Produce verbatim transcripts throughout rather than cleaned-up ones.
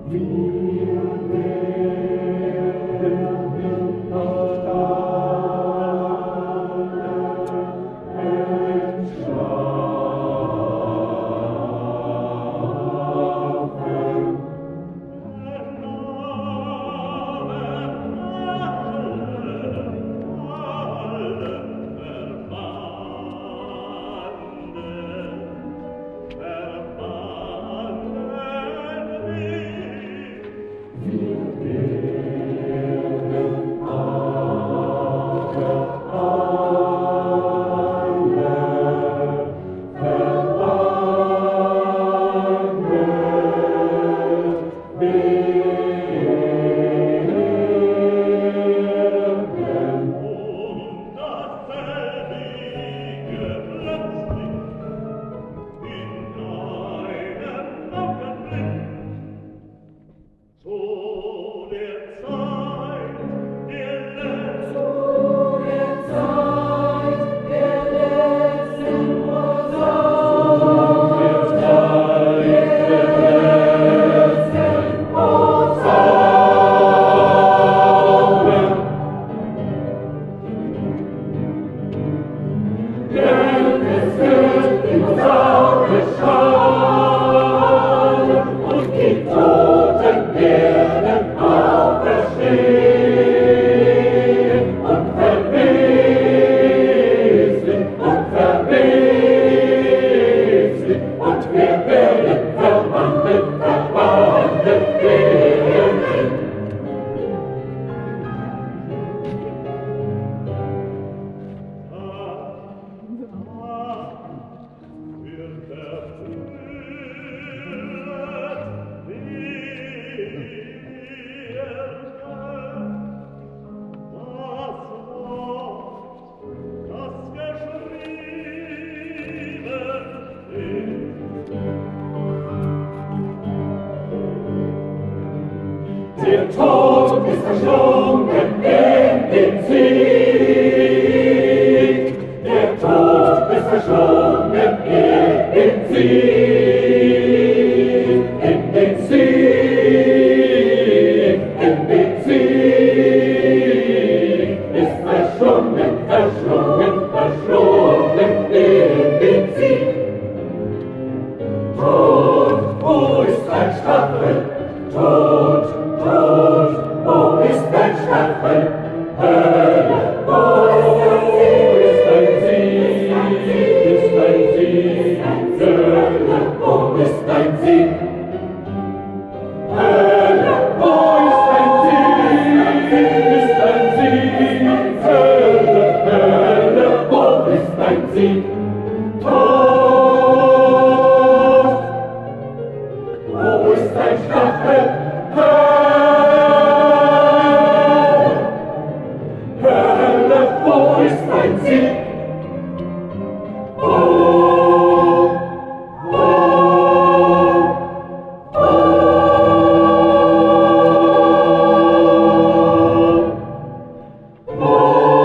Der Tod ist verschlungen in den Sieg. Der Tod ist verschlungen in den Sieg. In den Sieg, in den Sieg ist verschlungen, verschlungen, verschlungen in den Sieg. Tod, wo ist dein Stachel? Tod, Tod, wo ist dein Stachel? Hölle, wo ist dein Sieg? Ist dein Sieg? Hölle, wo ist dein Sieg? Hölle, wo ist dein Sieg? Ist dein Sieg? Hölle, Hölle, wo ist dein Sieg? Tod, wo ist dein Stachel? Hölle, wo ist dein Sieg? Oh, oh, oh. Wo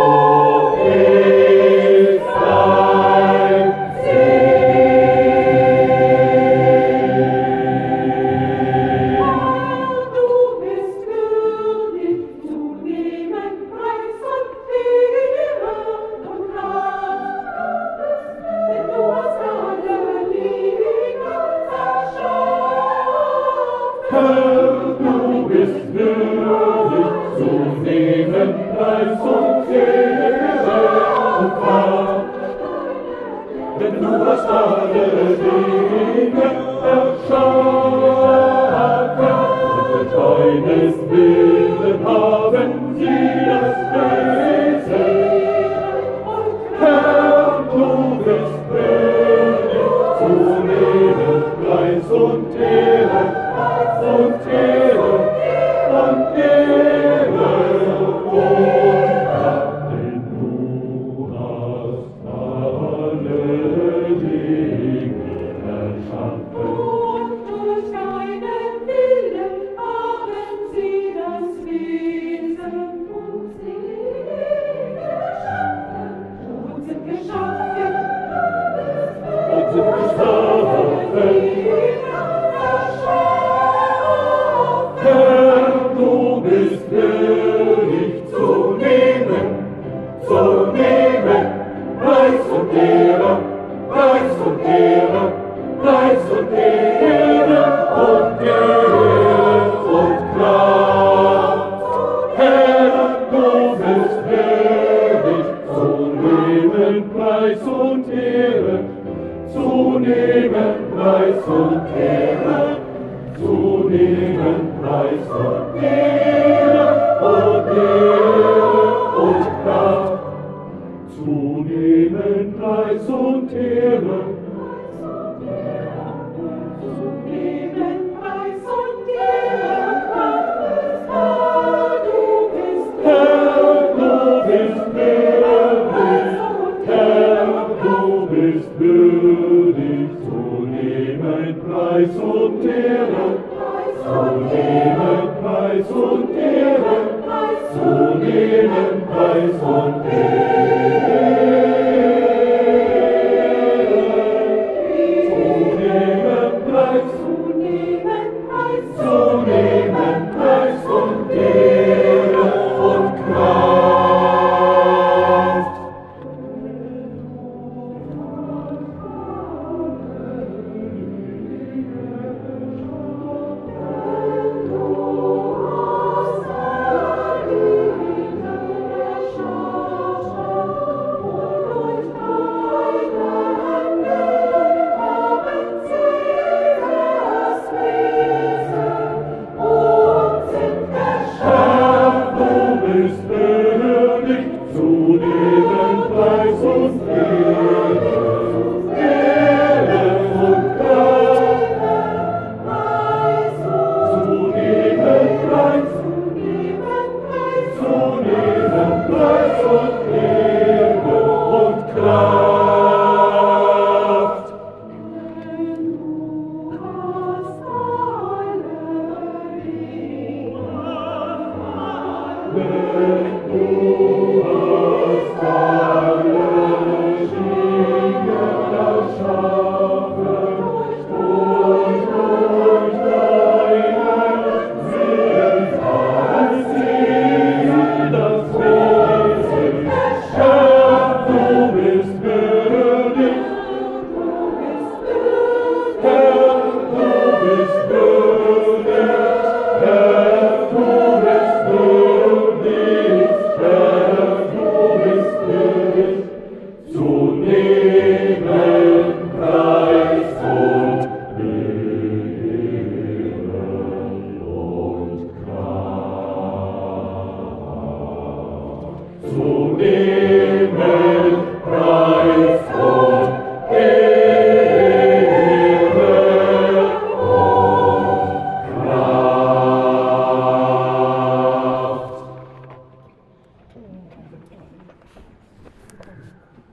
ist dein Du bist würdig zu nehmen Preis und Ehre und Kraft, denn du hast alle Dinge erschaffen. Herr, du bist würdig zu nehmen Preis und Ehre und Kraft, denn du hast alle Dinge erschaffen, und mit deines Willen haben sie das Böse. Herr, du bist würdig zu nehmen Preis und Ehre und Ehre und Ehre und Kraft, denn du hast alle Dinge erschaffen. nehmen Preis und Ehre und Ehre und Kraft. Zu nehmen Preis und Ehre. Herr, du bist würdig, Herr, du bist würdig, zu nehmen Preis und Ehre, zu nehmen Preis und Ehre, zu nehmen Preis und Ehre, zu nehmen Preis, zu nehmen Preis und Ehre und Kraft. Zu nehmen